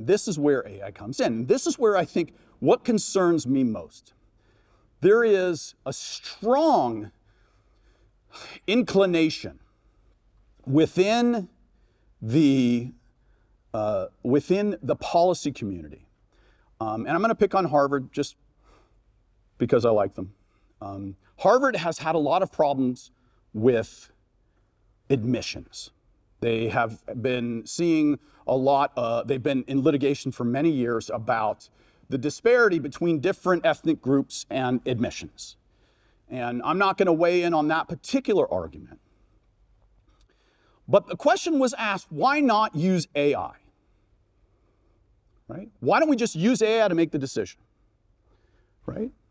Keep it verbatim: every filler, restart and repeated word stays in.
And this is where A I comes in. This is where I think what concerns me most. There is a strong inclination within the, uh, within the policy community. Um, and I'm going to pick on Harvard just because I like them. Um, Harvard has had a lot of problems with admissions. They have been seeing a lot, uh, they've been in litigation for many years about the disparity between different ethnic groups and admissions. And I'm not going to weigh in on that particular argument. But the question was asked, why not use A I? Right? Why don't we just use A I to make the decision? Right?